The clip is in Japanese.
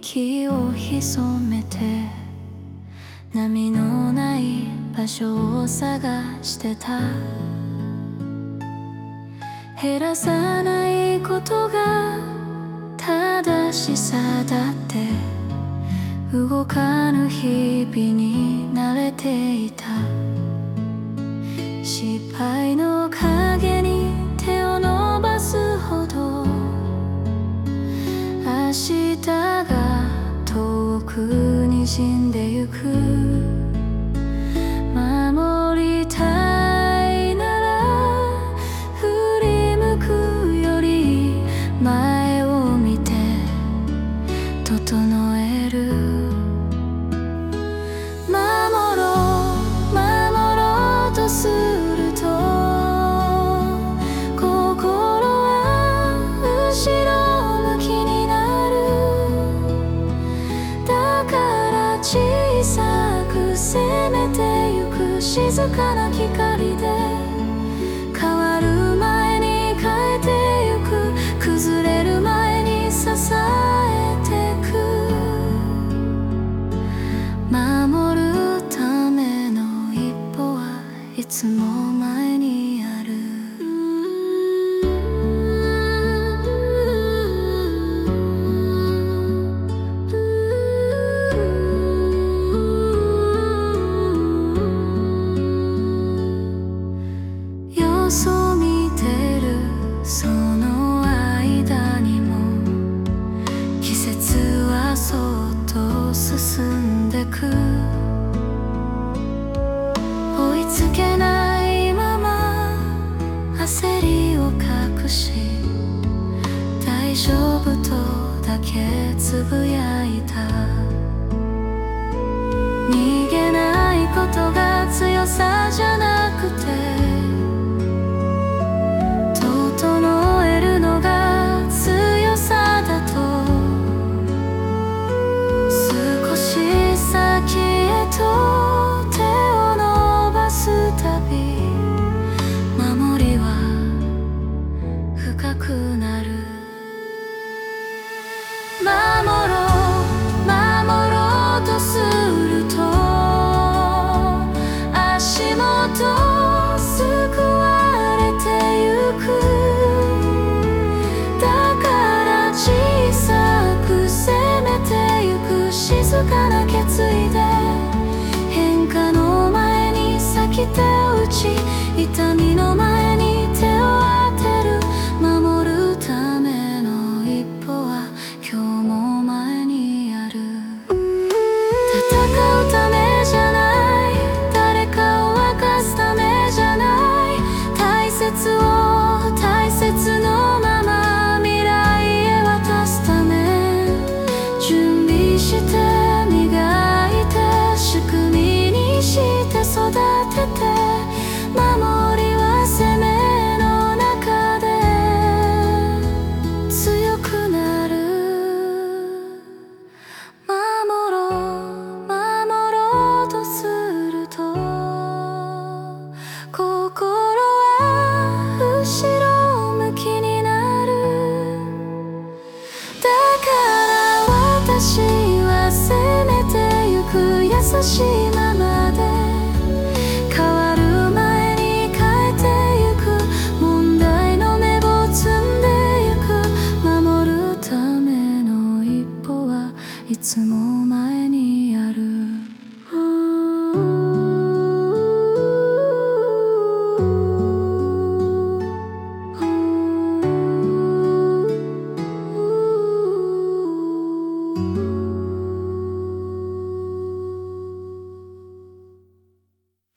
息を潜めて波のない場所を探してた。減らさないことが正しさだって、動かぬ日々に慣れていた。失敗の影に手を伸ばすほど明日が遠くにじんでゆく。守りたいなら振り向くより前を見て整える。守ろうとすると心は後ろ向きになる。だから小さく攻めてゆく。静かな光で変わる前に変えてゆく。崩れる前に支えてく。守るための一歩はいつも前にある。様子を見てるその間にも季節はそっと進んでく。追いつけないまま焦りを隠し、大丈夫とだけつぶやいた。逃げないことが強さじゃなくて、整えるのが強さだと。少し先へと手を伸ばすたび、守りは深くなる。守ろうとすると足元救われてゆく。だから小さく攻めてゆく。静かな決意で変化の前に先手を打ち、痛みの前に手を当てる。守るための一歩は今日も前にある。戦うためじゃない、誰かを沸かすためじゃない、大切のまま未来へ渡すため、準備して磨いて仕組みにして育てて、守りは攻めの中で強くなる。守ろうとすると心は後ろ向きになる。だから私は攻めてゆく。優しいままで変わる前に変えてゆく。問題の芽を摘んでゆく。守るための一歩はいつも前